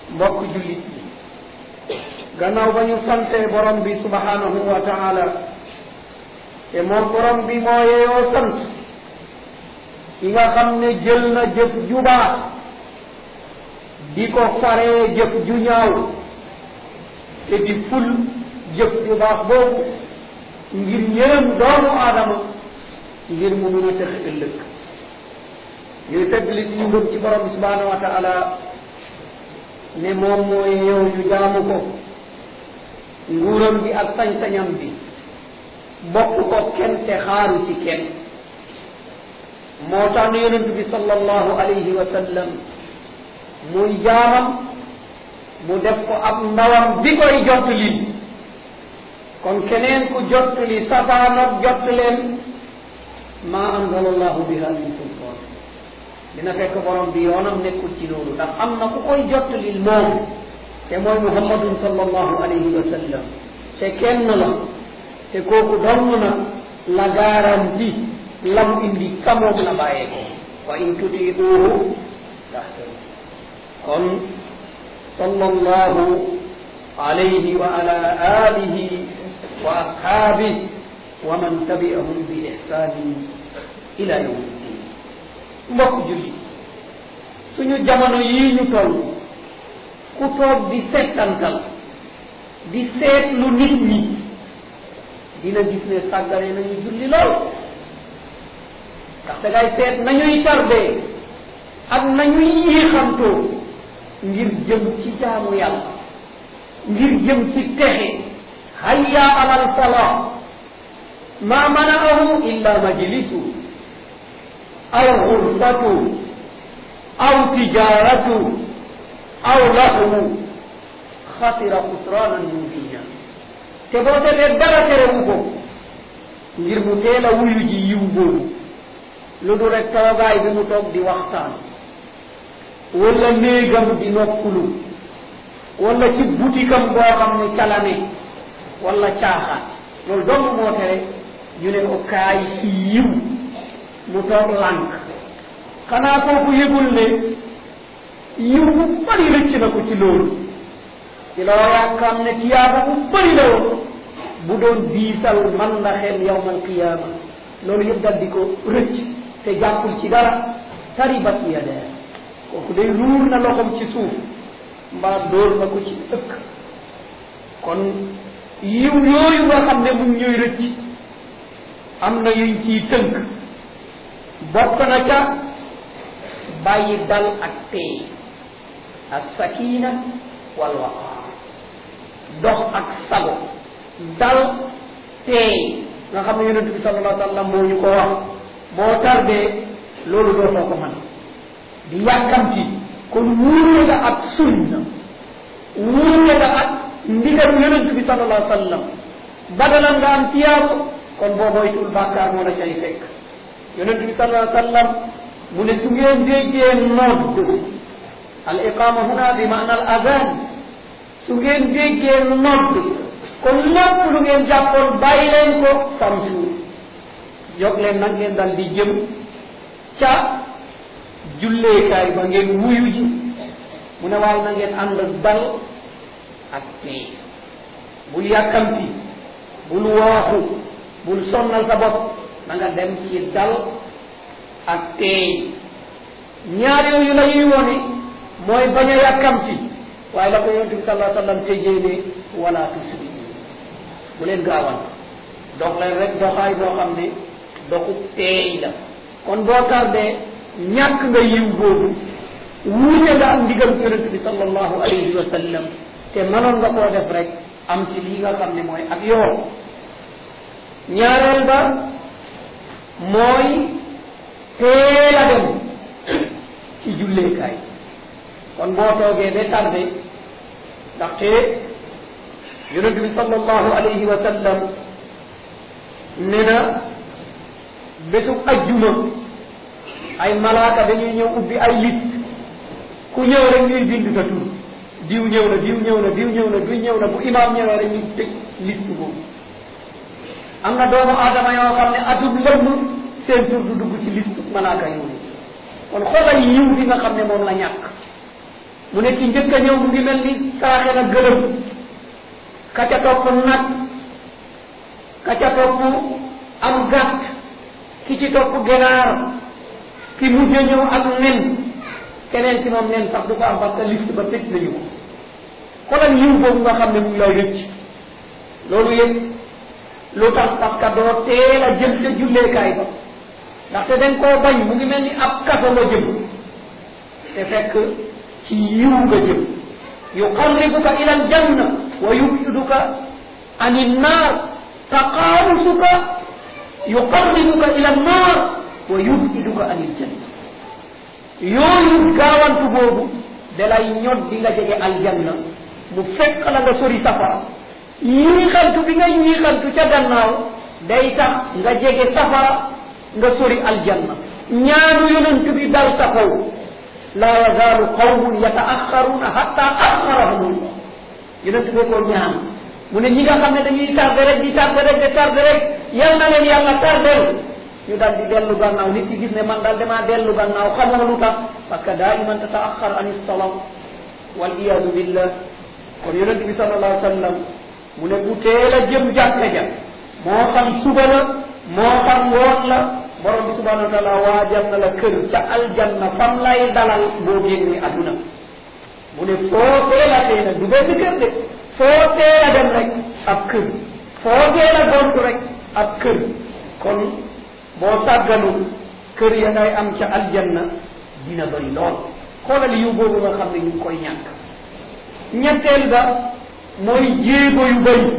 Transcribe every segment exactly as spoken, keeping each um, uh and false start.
mbokk jullit yi gannaaw ba ñu sante borom bi subhanahu wa taala te moom borom bi moo yeeyoo sant ki nga xam ne jël na jëf ju baax di ko faree jëf ju ñaaw te di ful jëf ju baax boobu ngir yërëm doomu aadama ngir mu mun a tex ëllëg ñuy feddli suñu ngëm ci borom bi subhanahu wa taala ne moom mooy yow ñu jaamu ko nguuram bi ak sañ-sañam bi bokk ko kenn te xaaru ci kenn moo tax ne yonent bi sallallahu alayhi wa sallam muy jaamam mu def ko ab ndawam bi koy jottali kon keneen ku jottali safaanoog jott leen maa anzala allahu biha min sultaan dina fekk borom bi yoonam nekkul ci loolu ndax am na ku koy jottalil moom te mooy muhammadun sallallahu alayhi wa sallam te kenn la te kooku dong na la garanti lam indi kamoom la bàyyee ko wa in tutiiduhu tahtadu kon sallallahu alayhi wa ala alihi wa ashaabihi wa man tabi'ahum bi ihsaanin ila yawmi ddin mbokk julli suñu jamono yii ñu toll ku toog di settantal di seetlu nit ñi dina gis ne sàggane nañu julli lool ndax dangay seet nañuy tardee ak nañuy yéexantoo ngir jëm ci jaamu yàlla ngir jëm ci texe hayya alal falaa ma mana'ahu illa majlisu aw xurfatu aw tijaratu aw lahu xasira xusraanan mubina te boo seetee dara terewu ko ngir mu teel a wuyu ji yiw boobu lu du rek toogaay bi mu toog di waxtaan wala néegam di noppulu wala ci butikam boo xam ne calane wala caaxaan loolu dong moo tere ñu ne ko kaay ci yiw mu toog lànk xanaa kooku yëgul ne yiw bu bari rëcc na ko ci loolu ci loo yaakaar ne tiyaaba bu bari la woon bu doon diisal man la xel yawmal qiyaama loolu yëpp dal di ko rëcc te jàppul ci dara taribat yadaa kooku day ruur na loxom ci suuf mbaa dóor na ko ci ëkk kon yiw yooyu nga xam ne mu ñuy rëcc am na yuñ ciy tënk bokk na ca bàyyi dal ak tey ak sakina wal waqaar dox ak sago dal tey nga xam ne yonent bi sallallahu alayhi wa sallam moo ñu ko wax boo tardee loolu dootoo ko mën di yàkkamti kon wuute nga ak sunna wuute nga ak ndigal yonent bi sallallahu alayhi wa sallam badalan nga am tiyaabu kon boo moytuwul bàkkaar moo la cay fekk yonent bi sallallahu alayhi wa sallam mu ne su ngeen déggee nodd al iqama huna bi maana al adhan su ngeen déggee nodd kon lépp lu ngeen jàppoon bàyyi leen ko famsu jóg leen nag ngeen dal di jëm ca julleekaay ba ngeen wuyu ji mu ne waaye na ngeen ànd dal ak tey bul yàkkamti bul waaxu bul sonnal sa bopp na nga dem ci dal ak tey ñaar yooyu la ñuy wone mooy bañ a yàkkamti waaye la ko yonent bi sallallahu alayhi wa sallam tëjee ne wala tusbi bu leen gaawal dox leen rek doxaay boo xam ne doxu teey la kon boo tardee ñàkk nga yiw boobu wuute nga am ndigal yonent bi sallallahu alayhi wa sallam te mënoon nga koo def rek am ci lii nga xam ne mooy ak yoo ñaareel ba mooy teel a dem ci julleekaay kon boo toogee ba tardé ndaxte yonent bi sallallahu alayhi wa sallam ne na bésu ajjuma ay malaaka dañuy ñëw ubbi ay liste ku ñëw rek ñuy bind sa tur diw ñëw na diw ñëw na diw ñëw na diw ñëw na bu imaam ñëwee rek ñu tëj liste boobu am na doomu aadama yoo xam ne atum lëmm seen tur du dugg ci liste malaaka yooyu kon xoolal yiw bi nga xam ne moom la ñàkk mu ne ki njëkk a ñëw mu ngi mel ni saaxe na gëlëm ka ca topp nag ka ca topp am gàtt ki ci topp ganaar ki mujj a ñëw ak nen keneen ci moom nen sax du ko am parce que liste ba tëj nañu ko xoolal yiw boobu nga xam ne mu ngi lay rëcc loolu yëpp lu tax parce que doo teel a jëm ca julleekaay ba ndaxte dañ koo bañ mu ngi mel ni ab kaso nga jëm te fekk ci yiw nga jëm yuqarribuka ila aljanna wa yub'iduka ani nnaar taqaarusuka yuqarribuka ila nnaar wa yub'iduka ani aljanna yooyu gaawantu boobu dalay ñod di nga jege aljanna mu fekk la nga sori safara ñiixantu bi ngay ñiixantu ca gannaaw day tax nga jege safara nga sori aljanna ñaanu yonent bi dal sa kaw la yazaalu qawmun yataaxaruuna hatta axarahum allah yonent bi ko ñaan mu ne ñi nga xam ne dañuy tardé rek di tardé rek di tardé rek yal na leen yàlla tardel ñu dal di dellu gannaaw nit ki gis ne man daal damaa dellu gannaaw xamoo lu tax parce que daiman tataaxar an issalam wal iyadu billah kon yonent bi sallallahu alayhi wa sallam mu ne bu teel a jëm jàkka ja moo xam suba la moo xam ngoon la borom bi subhanahu wa taala waajal na la kër ca aljanna fam lay dalal boo génnee adduna mu ne foo teel a teel a du benn kër de foo teel a dem rek ab kër foo teel a gontu rek ab kër kon boo sàgganul kër ya ngay am ca aljanna dina bëri lool xoolal yu boobu nga xam ne ñu ngi koy ñàkk ñetteel ba mooy jéego yu bëri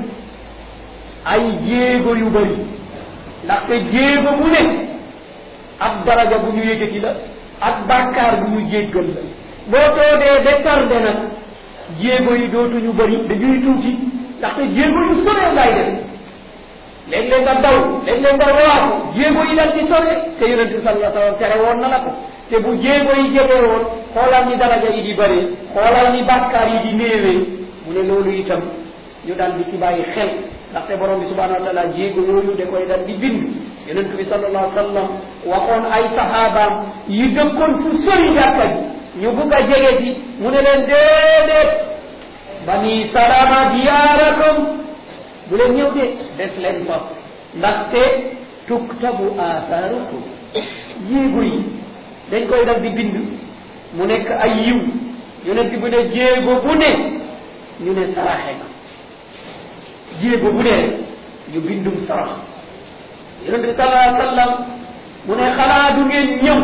ay jéego yu bëri ndaxte jéego bu ne ak daraja bu ñu yëkkati la ak bàkkaar bu ñu jéggal la boo toodee de tardé nag jéego yi dootuñu bëri dañuy tuuti ndaxte jéego yu sore ngay def léeg-léeg nga daw léeg-léeg nga waaxu jéego yi dal di sore te yonent bi sallallahu alayhi wa sallam tere woon na la ko te bu jéego yi jege woon xoolal ni daraja yi di bëree xoolal ni bàkkaar yi di néewee mu ne loolu itam ñu dal di ci bàyyi xel ndaxte borom bi subhanahu wa taala jéego yooyu da koy dal di bind yonent bi sallallahu alayhi wa sallam waxoon ay saxaabaam yi dëkkoon fu sori jàkka ji ñu bugg a jege ci mu ne leen déedéet bani salama diyaarakum bu leen ñëw de des leen fa ndaxte tuktabu athaarukum jéego yi dañ koy dal di bind mu nekk ay yiw yonent bu ne jéego bu ne ñu ne saraxe na jéego bu ne ñu bindum sarax yonent bi sallallahu alayhi wa sallam mu ne xanaa du ngeen ñëw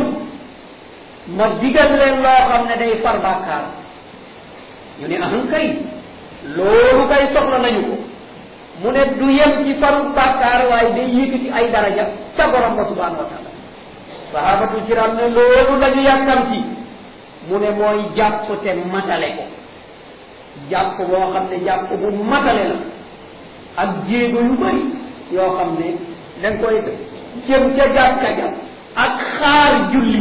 ma digal leen loo xam ne day far bàkkaar ñu ne ahan kay loolu kay soxla nañu ko mu ne du yem ci faru bàkkaar waaye day yëkkati ay daraja ca borom ba subhanahu wa taala sahabatul kiram ne loolu la ñu yàkkamti mu ne mooy jàpp te matale ko jàpp boo xam ne jàpp bu matale la ak jéego yu bëri yoo xam ne dañ koy jëm ca jàkka ja ak xaar julli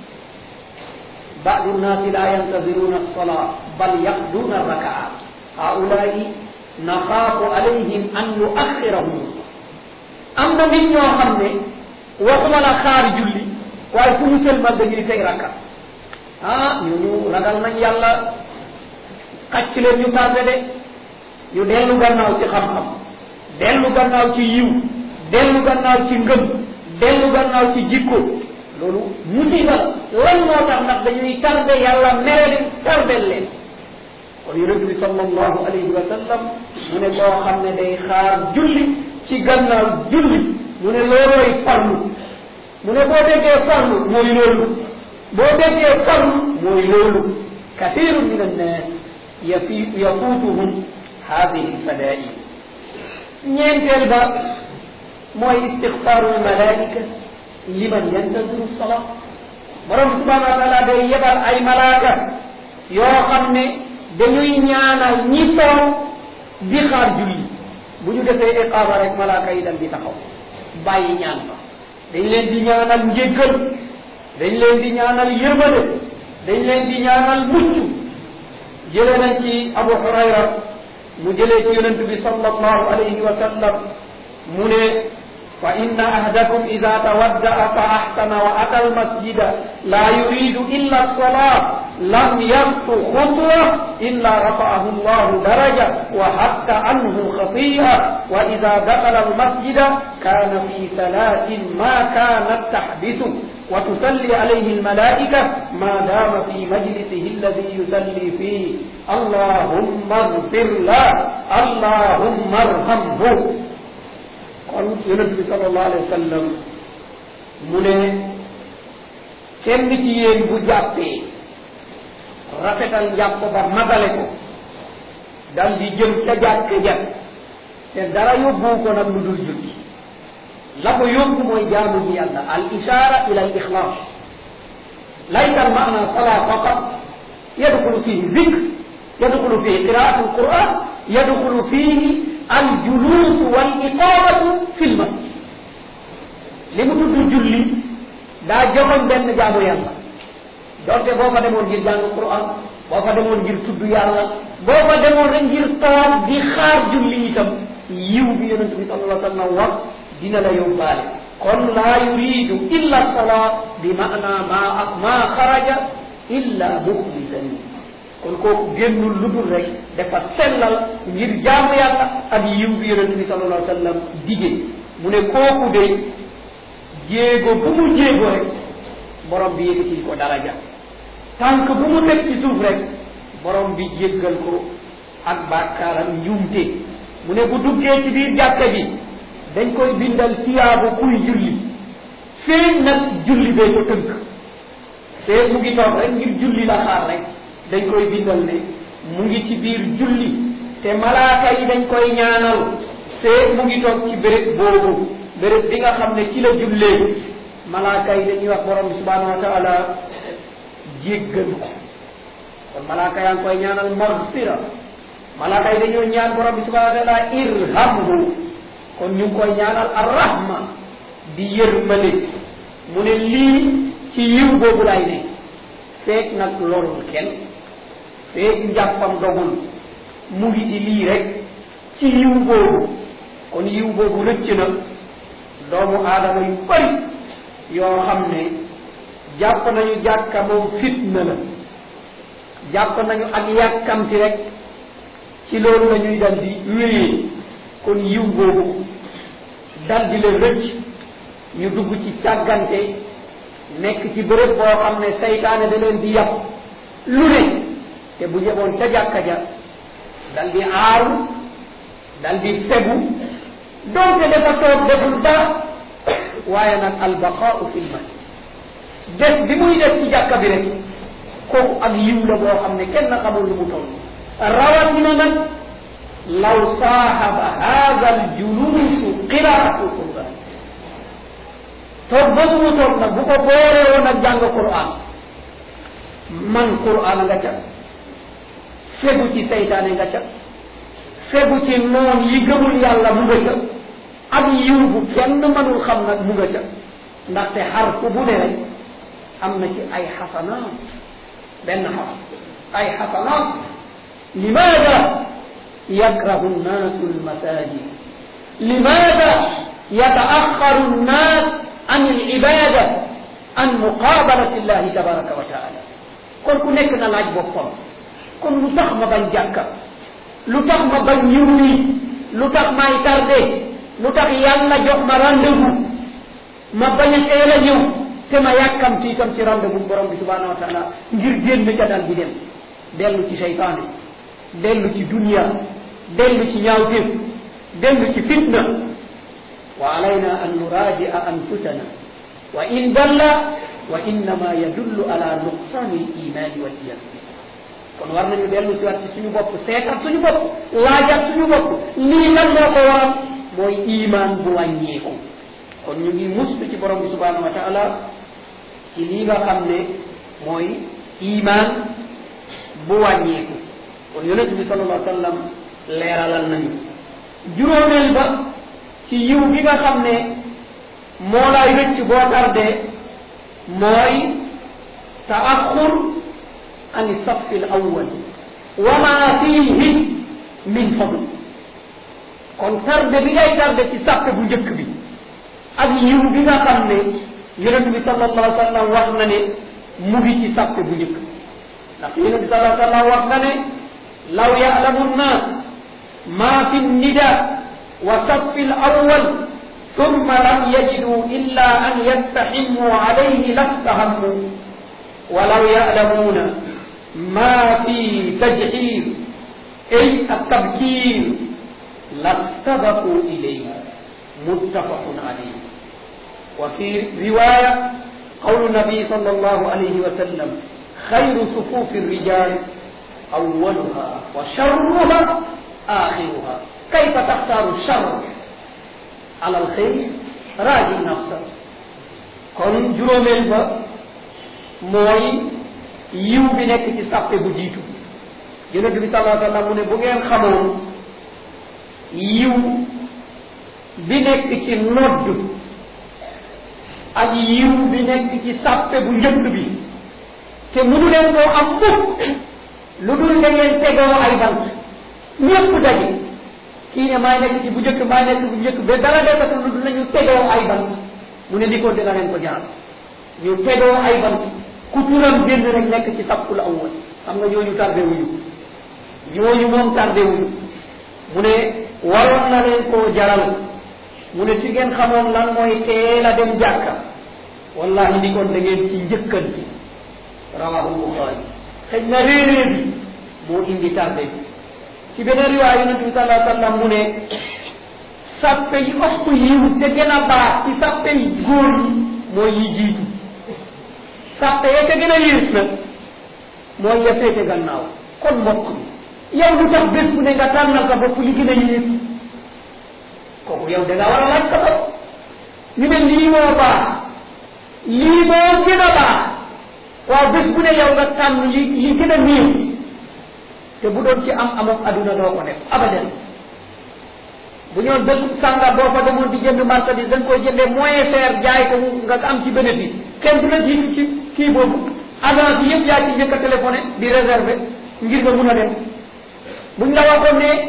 ba'du nnaasi la yantaziruna as-salaa bal yaqduuna rakaat haulaai naxaafu alayhim an yuaxirahum am na nit ñoo xam ne waxuma la xaar julli waaye fu ñu sëlmal dañuy tey rakka ah ñooñu ragal nañ yàlla xacc leen ñu tardé de ñu dellu gannaaw ci xam-xam dellu gannaaw ci yiw dellu gannaaw ci ngëm dellu gannaaw ci jikko loolu musiba la lan moo tax ndax dañuy tardé yàlla mere leen tardel leen kon yonent bi sallallahu alayhi wa sallam mu ne koo xam ne day xaar julli ci gannaaw julli mu ne loolooy farlu mu ne boo déggee farlu mooy loolu boo déggee farlu mooy loolu kathirun min annas yafi yafuutuhum hadihi alfadail ñeenteel ba mooy istixfaaru almalaika liman yantasiru salaa borom subhanahu wa taala day yebal ay malaaka yoo xam ne dañuy ñaanal ñi toog di xaar julli bu ñu defee iqaama rek malaaka yi dal di taxaw bàyyi ñaan fa dañ leen di ñaanal njéggal dañ leen di ñaanal yërmande dañ leen di ñaanal mucc jëlee nañ ci Abu Hurayra mu jëlee ci yonent bi sallallahu alayhi wa sallam mu ne fa inna ahdakum ida tawaddaa fa ahsana wa ata almasjida la yuridu illa alsalaa lam yaxtu xutwa illa rafaahu llahu daraja wa hatta anhu xati'a wa ida dakala almasjida kana fi salatin ma kanat tahbisu wa tusalli alayhi almalaika ma dama fi majlisihi alladi yusalli fihi allahumma ighfir la allahumma arhamhu. kon yonent bi sallallahu alayhi wa sallam mu ne kenn ci yéen bu jàppee rafetal jàpp ba magale ko dal di jëm ca jàkk ja te dara yóbbu ko nag lu dul julli la ko yóbbu mooy jaamu ji yàlla al ishara ila al ixlaas laysa al maana salaa faqat yadxulu fihi zikr yadxulu fihi qiraatu al quran yadxulu fihi al julus wal iqamatu fi l masjid li mu tudd julli daa joxoon benn jaamu yàlla donte boo fa demoon ngir jàng Quran boo fa demoon ngir tudd yàlla boo fa demoon rek ngir toog di xaar julli itam yiw bi yonent bi sallallahu alayhi wa sallam wax dina la yóbbaale. kon laa yuridu illa salaa bi maana ma ma xaraja illa muxlisan kon kooku génnul lu dul rek dafa sellal ngir jaamu yàlla ak yiw bi yonent bi sallallahu alayhi wa sallam dige mu ne kooku de jéego bu mu jéego rek borom bi yëkkati ko daraja tànk bu mu teg ci suuf rek borom bi jéggal ko ak bàkkaaram njuumte mu ne bu duggee ci biir jàkka bi dañ koy bindal tiyaabu kuy julli feeñ nag julli bee ko tënk feeñ mu ngi toog rek ngir julli la xaar rek dañ koy bindal ne mu ngi ci biir julli te malaaka yi dañ koy ñaanal feeñ mu ngi toog ci béréb boobu béréb bi nga xam ne ci la jullee malaaka yi dañuy wax borom bi subhanahu wa taala jéggal ko kon malaaka yaa ngi koy ñaanal magfira malaaka yi dañoo ñaan borom bi subhanahu wa taala irhamhu kon ñu ngi koy ñaanal arrahma di yërmale mu ne lii ci yiw boobu lay ne feek nag lorul kenn feek njàppam dogul mu ngi di lii rek ci yiw boobu kon yiw boobu rëcc na doomu aadama yu bari yoo xam ne jàpp nañu jàkka moom fitna la jàpp nañu ak yàkkamti rek ci loolu la ñuy dal di wéyee kon yiw boobu dal di leen rëcc ñu dugg ci càggante nekk ci bërëb boo xam ne saytaane da leen di yàpp lu ne te bu jëmoon ca jàkka ja dal di aaru dal di fegu donte dafa toog deful dara waaye nag albaqaau fi lmasjid des bi muy def ci jàkka bi rek kooku ak yiw la boo xam ne kenn xamul lu mu toll rawatina nag law saaxaba hada aljulusu qiraatu quran toog boobu mu toog nag bu ko boorewoon ak jàng quran man quran nga ca fegu ci seytaane nga ca fegu ci noon yi gëmul yàlla mu nga ca ak yiw bu kenn mënul xam nag mu nga ca ndaxte xarfu bu ne rek am na ci ay xasanaat benn xarf ay xasanaat limaada yakrahu nnaasu almasajid limaada yataaxaru nnaas an alibada an muqabalati llahi tabaraka wa taala kon ku nekk na laaj boppam kon lu tax ma bañ jàkka lu tax ma bañ ñëw nii lu tax may tardé lu tax yàlla jox ma rendez-vous ma bañ a teel a ñëw te ma yàkkamti itam ci rendez-vous borom bi subhanahu wa taala ngir génn ca dal di dem dellu ci seytaane dellu ci dunia dellu ci ñaawteef dellu ci fitna wa alayna an nuradia anfusana wa in dalla wa innama yadullu ala nuqsani al imani wal iman kon war nañu dellu si waat ci suñu bopp seetal suñu bopp laajat suñu bopp lii lan moo ko waral mooy iman bu wàññeeku kon ñu ngi mustu ci borom bi subhanahu wa taala ci lii nga xam ne mooy iman bu wàññeeku kon yonent bi sallallahu alayhi wa sallam leeralal nañu juróomeel ba ci yiw gi nga xam ne moo lay rëcc boo tardee mooy taaxur an safi al awwal wa ma fihi min fadl kon tarde bi ngay tarde ci sàppe bu njëkk bi ak yiw bi nga xam ne yonent bi sallallahu alayhi wa sallam wax na ne mu ngi ci sàppe bu njëkk ndax yonent bi sallallahu alayhi wa sallam wax na ne law ya'lamu nnaas ma fi nida wa saffi al awwal thumma lam yajidu illa an yastahimu alayhi lastahammu wa law ya'lamuna ma fi tajhir ay at-tabkir lastabaqu ilayhi muttafaqun alayhi wa fi riwaya qawlu nabi sallallahu alayhi wa sallam khayru sufufi ar-rijal awwaluha wa sharruha akhiruha kayfa takhtaru ash-sharr ala al-khayr raji nafsa kon juróomeel ba mooy yiw bi nekk ci sàppe bu jiitu yonent bi sallallahu alayhi wa sallam mu ne bu ngeen xamoon yiw bi nekk ci nodd ak yiw bi nekk ci sàppe bu njëkk bi te mënu leen koo am mukk lu dul da ngeen tegoo ay bant ñëpp daje kii ne maa nekk ci bu njëkk maa nekk bu njëkk ba dara defatul lu dul nañu tegoo ay bant mu ne di ko dina leen ko jaral ñu tegoo ay bant ku turam génn rek nekk ci sàppul awwal xam nga ñooñu tardé wuñu ñooñu moom tardé wuñu mu ne waroon na leen koo jaral mu ne si ngeen xamoon lan mooy teel a dem jàkka wallahi ni kon da ngeen ci njëkkanti rawahu Buxaari xëy na réerée bi moo indi tardé bi ci beneen riwaay yonent bi sallallahu alayhi wa sallam mu ne sàppe yi ëpp yiw te gën a baax ci sàppe yi góor yi mooy yi jiitu sàppe ya ca gën a yées nag mooy ya féete gannaaw kon mbokk yow lu tax bés bu ne nga tànnal sa bopp li gën a yées kooku yow da nga war a laaj sa bopp ñu ne lii moo baax lii moo gën a baax waaw bés bu ne yow nga tànn li li gën a néew te bu doon ci am amam adduna doo ko def abadan bu ñoon dëkk sànga boo fa demoon di jënd marchandise dañ koy jëndee moins cher jaay ko nga am ci bénéfice kenn du la jiitu ci kii boobu agence yi yëpp yaa ci njëkk a téléphoné di réservé ngir nga mun a dem buñ la waxoon ne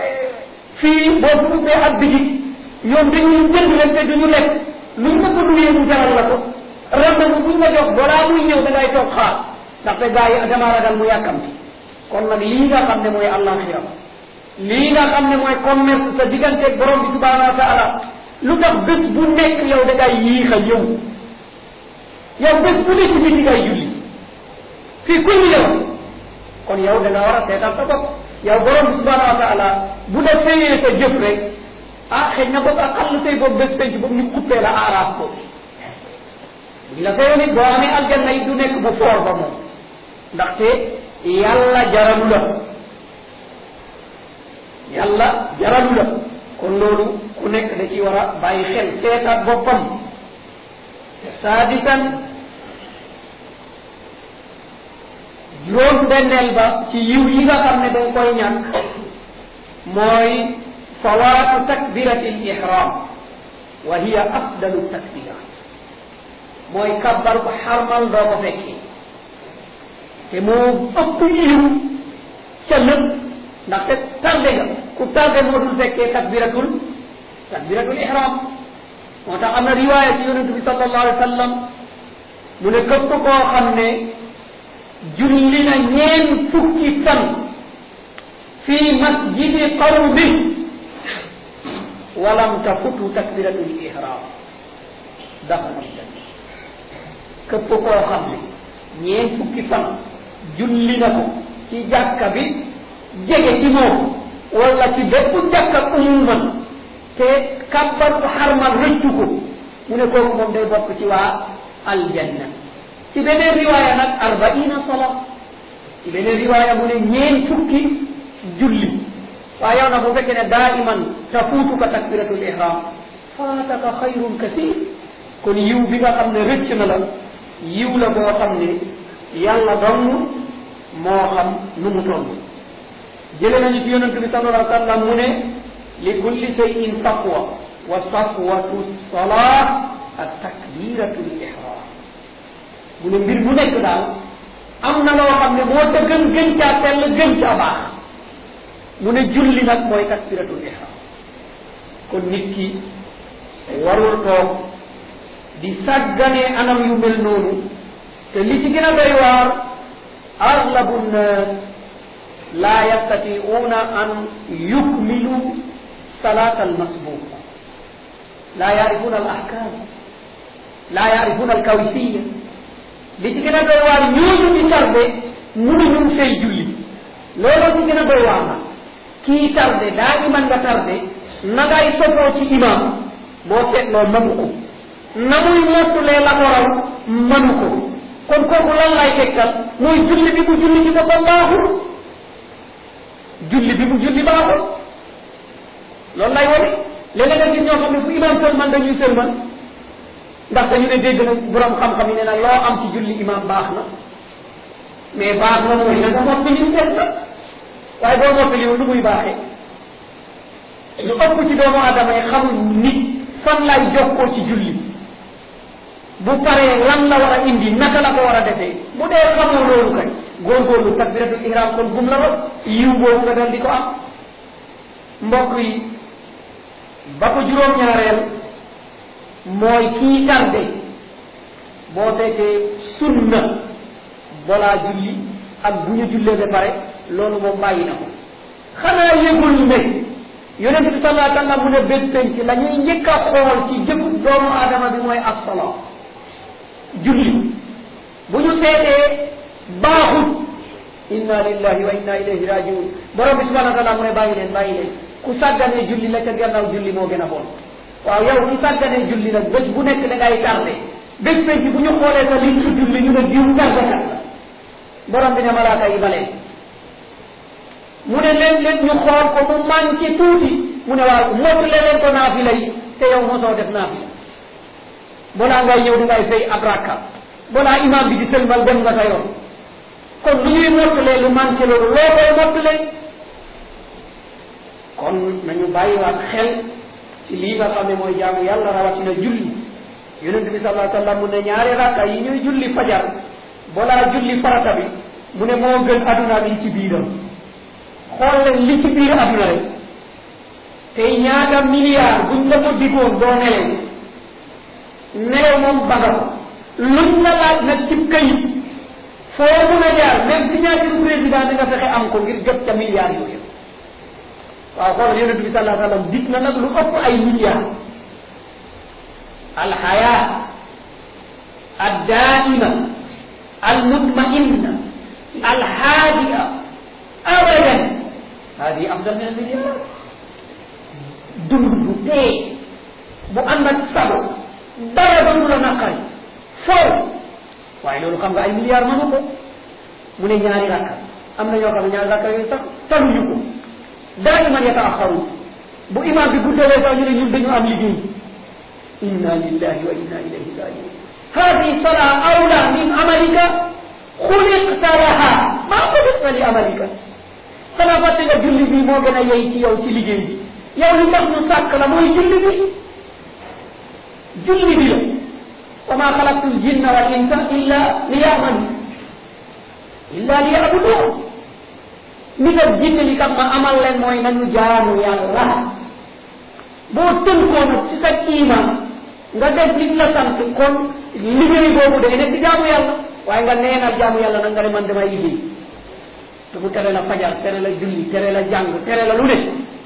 fii boo fu ubbee ak bitig ñoom dañuy jënd leen te duñu lekk luñ la ko duggee mu jaral la ko rendez-vous buñ la jox balaa muy ñëw da ngay toog xaar ndaxte gars yi dama ragal mu yàkkamti kon nag lii nga xam ne mooy àllaxira lii nga xam ne mooy commerce sa digganteeg borom bi subhanahu wa taala lu tax bés bu nekk yow da ngay yéex a ñëw yow bés bu nekk bi di ngay julli fii kulli yow kon yow da nga war a seetal sa bopp yow borom bi subhanahu wa taala bu da fayee sa jëf rek ah xëy na boobu ak xàll say boobu bés penc boobu ñu coupé la aaraaf ko buñ la fayoo nit boo amee aljanna yi du nekk bu foor ba moom ndaxte yàlla jaralu la yàlla jaralu la kon loolu ku nekk da ci war a bàyyi xel seetaat boppam saadisan juróom benneel ba ci yiw yi nga xam ne dañ koy ñàkk mooy fawaatu takbirati l ihram wa hiya afdalu takbirat mooy kabbar bu xarmal doo ko fekkee te moo ëpp yiw ca lépp ndaxte tardé nga ku tardé moo dul fekkee takbiratul takbiratul ihram moo tax am na riwaaya ci yonente bi sallallahu alayhi wa sallam mu ne képp koo xam ne julli na ñeen fukki fan fii masjidi qawmi walam tafutu takbiratul ihram daxala aljanna képp koo xam ne ñeen fukki fan julli na ko ci jàkka bi jege ci moom wala ci bépp jàkka umuman te kabbar bu xarmal rëccu ko mu ne kooku moom day bokk ci waa aljanna ci beneen riwaaya nag arbaina sala ci beneen riwaaya mu ne ñeen fukki julli waaye yow nag bu fekkee ne daiman tafuutuka takbiratul ihram faataka xayrun kathir kon yiw bi nga xam ne rëcc na la yiw la boo xam ne yàlla dong moo xam nu mu toll jële nañu ci yonent bi sallallahu alayhi wa sallam mu ne li kulli shay'in safwa wa safwatu salat ak takbiratul ihram mu ne mbir mu nekk daal am na loo xam ne moo ca gën gën caa tell gën caa baax mu ne julli nag mooy takbiratul ihram kon nit ki warul toog di sàgganee anam yu mel noonu te li ci gën a doy waar aglabu nnas la yastati'una an yukmilu salat almasbuqa la yarifuna al ahkam la yarifuna al kawfiyya li ci gën a doy waar ñooñu di tarde mënuñu fay julli loolu ci gën a doy waar na kii tarde daa iman nga tarde na ngay sotoo ci imam boo seetloo mënu ko na muy mottulee la ko raw mënu ko kon kooku lan lay tekkal mooy julli bi mu julli ci boppam baaxul julli bi mu julli baaxul loolu lay wone léeg-léeg nga gis ñoo xam ne fu imam sëlman dañuy sëlman ndax dañu ne dégg na borom xam-xam yi ne na loo am ci julli imam baax na mais baax na mooy na nga mottali ñu seet la waaye boo mottaliwul lu muy baaxee lu ëpp ci doomu aadama yi xamul nit fan lay jokkoo ci julli bu paree lan la war a indi naka la ko war a defee bu dee xamoo loolu kay góorgóorlu takbiratul ihram kon gum la wa yiw boobu nga dal di ko am mbokk yi ba ko juróom-ñaareel mooy kii tarde boo fekkee sunna balaa julli ak bu ñu jullee ba pare loolu moom bàyyi na ko xanaa yëgul ne yonent bi sallallahu alayhi wa sallam mu ne bés penc la ñuy njëkk a xool ci jëf doomu aadama bi mooy as-salaat julli bu ñu seetee baaxul inna lillahi wa inna ilayhi rajiun borom bi subhanahu wa taala mu ne bàyyi leen bàyyi leen ku sàgganee julli la ca gannaaw julli moo gën a bon waaw yow ku sàgganee julli nag bés bu nekk da ngay tardé bés penc bu ñu xoolee sa liñ ci julli ñu ne diw tardékat la borom bi ne malaaka yi baleen mu ne leen leen ñu xool ko mu manqué tuuti mu ne waaw mottale leen ko naafila yi te yow mosoo def naafila balaa ngay ñëw di ngay fay ab rakka balaa imam bi di sëlmal dem nga sa yoon kon lu ñuy mottalee lu manqué loolu loo koy mottalee kon nañu bàyyiwaat xel ci lii nga xam ne mooy jaamu yàlla rawatina julli yonent bi sallallahu alayhi wa sallam mu ne ñaari rakka yi ñuy julli fajar balaa julli farata bi mu ne moo gën aduna bi ci biiram xool leen li ci biir aduna rek tey ñaata milliard buñ la ko diggoon doo nelew nelew moom baga ko luñ la laaj nag ci këyit foo mun a jaar même signature président di nga fexe am ko ngir jot ca milliards yooyu waaw xool yonent bi sallallahu alayhi wa sallam dig na nag lu ëpp ay milliards alxayaa addaima almutmainna alhaadiya abadan hadi afdal min almilliard dund bu tee bu ànd ak sago dara ba du la naqari foofu waaye loolu xam nga ay milliards mënu ko mu ne ñaari rakka am na ñoo xam ne ñaari rakka yooyu sax taluñu ko daiman yataaxaru bu imam bi guddewee sax ñu ne ñun dañu am liggéey inna lillahi wa inna ilayhi rajiun hadi sala awla min amalika xuliqta laha maa xuliqta li amalika xanaa fàtte nga julli bi moo gën a yey ci yow ci liggéey bi yow li tax ñu sàkk la mooy julli bi julli bi la wa ma xalaqtu ljinna wal insa illa liya'budu illa liya'budun ni nga jinne li tax ma amal leen mooy nañu jaamu yàlla boo tënkoo nag ci sa iman nga def liñ la sant kon liggéey boobu day nekk jaamu yàlla waaye nga neenal jaamu yàlla nag nga ne man damay liggéey te mu tere la fajar tere la julli tere la jàng tere la lu ne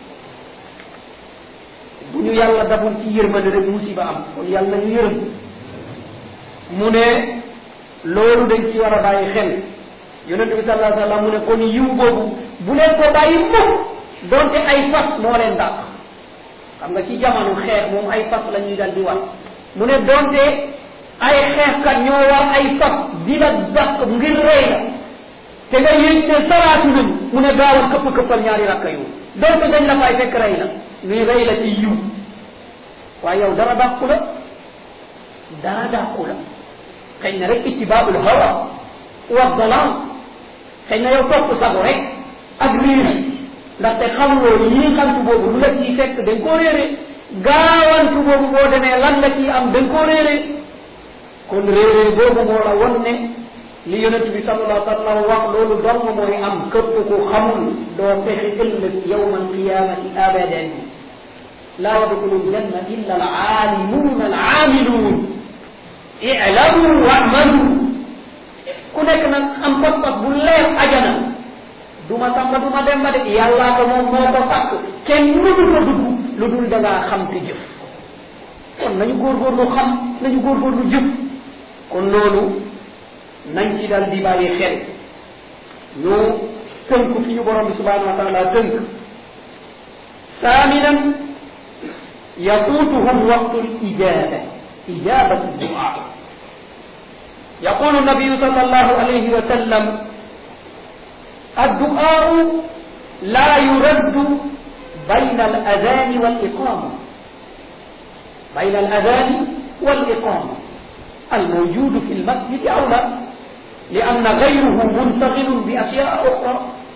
bu ñu yàlla daful ci yërmande rek musiba am kon yàlla ñu yërëm mu ne loolu dañ ci war a bàyyi xel yonente bi sallallahu alayhi wa sallam mu ne kon yiw boobu bu leen ko bàyyi mukk donte ay fas moo leen dàq xam nga ci jamono xeex moom ay fas la ñuy dal di wax mu ne donte ay xeexkat ñoo war ay fas di la dàq ngir rey la te nga yëg ne salaatu nañ mu ne gaawal këpp këppal ñaari rakka yu donte dañ la fay fekk rey la ñuy rey la ci yiw waaye yow dara dàqu la dara dàqu la xëy na rek ittibaabul hawa wa dalaal xëy na yow topp sago rek ak riir ndaxte xamuloo yii xantu boobu lu la ciy fekk dañ koo réere gaawantu boobu boo demee lan la ciy am dañ koo réere kon réere boobu moo la won ne li yonent bi sallallahu alayhi wa sallam wax loolu dong mooy am këpp ku xamul doo fexe ëllëg yawma alqiyamati abadan laa yadxulu aljanna illa alaalimuun alaamiluun i'lamu wa'malu ku nekk nag am pas-pas bu leer ajana duma samba duma dem ba de yàllaa ko moom moo ko sàkk kenn mënul ko dugg lu dul da ngaa xam te jëf kon nañu góorgóorlu xam nañu góorgóorlu jëf kon loolu nañ ci dal di bàyyi xel ñu tënk fi ñu borom bi subhanahu wa taala tënk ثامنا يفوتهم وقت الإجابة إجابة الدعاء يقول النبي صلى الله عليه وسلم الدعاء لا يرد بين الأذان والإقامة بين الأذان والإقامة الموجود في المسجد أولى لأن غيره منتقل بأشياء أخرى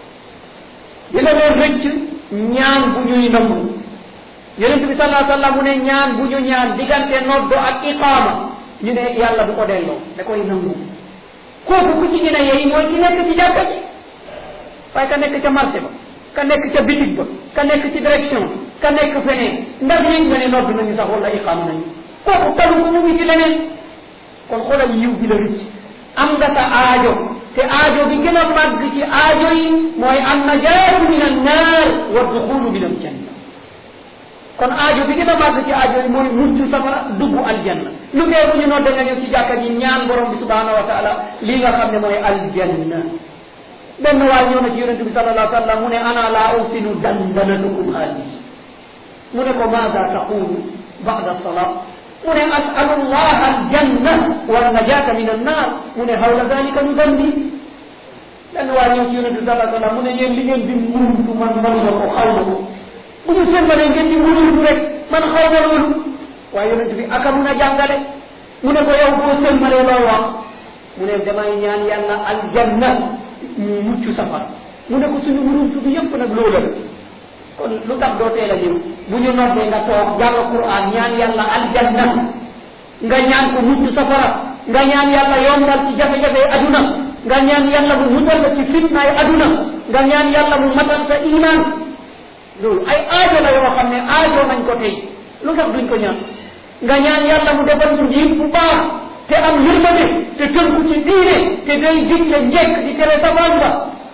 إلى الرجل ñaan bu ñuy nangu yonent bi sallallahu alayhi wa sallam mu ne ñaan bu ñu ñaan diggante noddo ak iqaama ñu ne yàlla du ko delloo da koy nangu kooku ku ci gën a yey mooy ki nekk ci jàkka ji waaye ka nekk ca marché ba ka nekk ca bitig ba ka nekk ci direction ka nekk feneen ndax yëg nga ne nodd nañu sax wala iqaama nañu kooku talu ko mu ngi ci leneen kon xoolal yiw bi la rëcc am nga sa aajo te aajo bi gën a màgg ci aajo yi mooy an najaatu min an naar wa duxulu min al janna kon aajo bi gën a màgg ci aajo yi mooy mucc safara dugg aljanna lu tee bu ñu nodde nga ñëw ci jàkka ji ñaan borom bi subhanahu wa taala lii nga xam ne mooy aljanna benn waay ñëw na ci yonente bi sallallahu alayhi wa sallam mu ne ana laa usinu dandanatukum haadihi mu ne ko maada taqulu ba'da salat mu ne asalu llah aljanna wa najata min annar mu ne hawla dalika nu dambi benn waa ñëw ci yonente bi sallallahu alayhi wa sallam mu ne yéen li ngeen di muntu man manuma ko xaw na ko bu ñu sëlmalee ngeen di muntu rek man xaw na loolu waaye yonente bi aka mun a jàngale mu ne ko yow boo sëlmalee loo wax mu ne damay ñaan yàlla aljanna mu mucc safara mu ne ko suñu muntu bi yëpp nag loola la kon lu tax doo teel a ñëw bu ñu noddee nga toog jàng Qur'an ñaan yàlla aljanna nga ñaan ko mucc safara nga ñaan yàlla yombal ci jafe-jafe aduna nga ñaan yàlla mu muccal la ci fitnaay aduna nga ñaan yàlla mu matal sa iman loolu ay aajo la yoo xam ne aajo nañ ko tey lu tax duñ ko ñaan nga ñaan yàlla mu defal ñu njiit bu baax te am yërmande te tënku ci diine te day digle njekk di tere safaan ba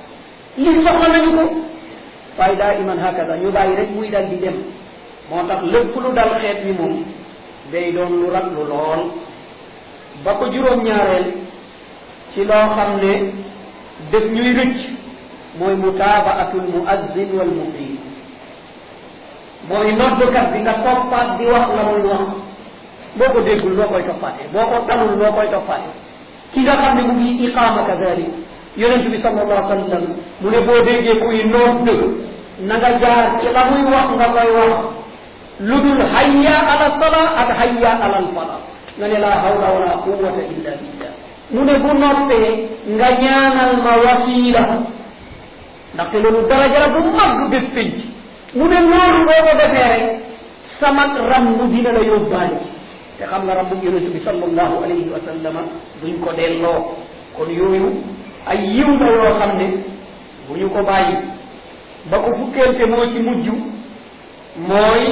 lii soxla nañu ko waaye daa iman hakaza ñu bàyyi rek muy dal di dem moo tax lépp lu dal xeet wi moom day doon lu raglu lool ba ko juróom-ñaareel ci loo xam ne def ñuy rëcc mooy mutabaatul muazzin wal muqim mooy noddkat bi nga toppaat di wax la muy wax boo ko déggul noo koy toppaatee boo ko talul noo koy toppaatee ki nga xam ne mu ngi iqaama kadalik yonent bi sallallahu alayhi wa sallam mu ne boo déggee kuy nodd na nga jaar ci la muy wax nga koy wax lu dul hayya ala sala ak hayya ala al fala nga ne laa hawla wala quwwata illa billah mu ne bu noppee nga ñaanal ma wasila ndaxte loolu daraja la bu mag bés penc mu ne loolu boo ko defee rek sama rambu dina la yóbbaale te xam nga rambu yonent bi sallallahu alayhi wa sallama duñ ko delloo kon yooyu ay yiw la yoo xam ne bu ñu ko bàyyi ba ko fukkeel te moo ci mujj mooy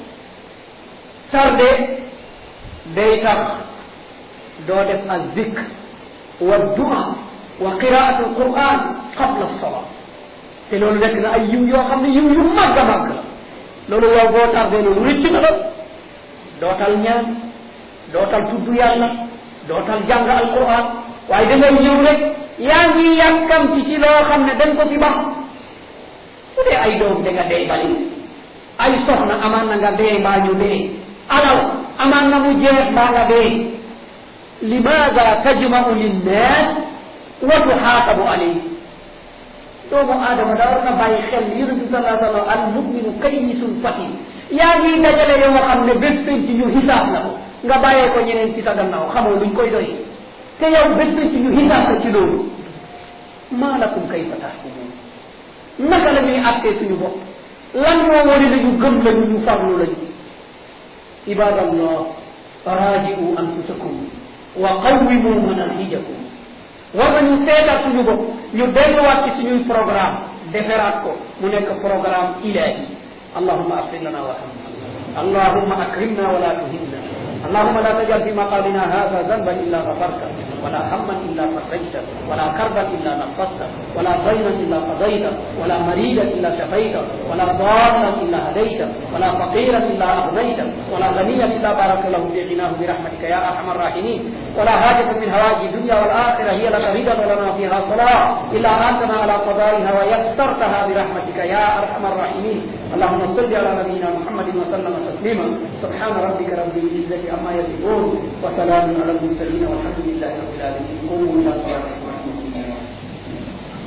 tarde day tax doo def al zikr wa dua wa qiraat al quran qabla as-salat te loolu nekk na ay yiw yoo xam ne yiw yu màgg a màgg la loolu yow boo tardé loolu rëcc na la dootal ñaan dootal tudd yàlla dootal jàng al quran waaye da ngay ñëw rek yaa ngi yàkkamti ci loo xam ne dañ ko fi bax bu dee ay doom da nga dee bali ay soxna amaan na nga dee mbaa ñu dee alal amaan na mu jeex mbaa nga dee limaada tajmau linnaas wa tuxaatabu alayhi doomu aadama daa war na bàyyi xel yonent bi sallallahu alayhi wa sallam al muminu kayyisun fatin yaa ngi dajale yoo xam ne bés penc ñu xisaab la ko nga bàyyee ko ñeneen ci sa gannaaw xamoo luñ koy doy te yow bés penc ñu xisaab la ci loolu maa lakum kayfa tahkumun naka la ñuy àttee suñu bopp lan moo wari nañu gëm lañu ñu farlu lañu ibadallah raji'u anfusakum wa qawwimu manhajakum war nañu seetal suñu bopp ñu delluwaat ci suñuy programme deferaat ko mu nekk programme ilahi allahumma aghfir lana warhamna allahumma akrimna wa la tuhinna allahumma la tajal fi maqamina hadha dhanban illa ghafarta ولا هما إلا فرجته ولا كربا إلا نفسته ولا دينا إلا قضيته ولا مريدا إلا شفيته ولا ضالا إلا هديته ولا فقيرا إلا أغنيته ولا غنيا إلا بارك له في غناه برحمتك يا أرحم الراحمين ولا حاجة من هوائج الدنيا والآخرة هي لك رضا ولنا فيها صلاة إلا أنتنا على قضائها ويسرتها برحمتك يا أرحم الراحمين. اللهم صل على نبينا محمد وسلم تسليما. سبحان ربك رب العزة عما يصفون وسلام على المرسلين والحمد لله رب العالمين. قوموا إلى صلاتكم.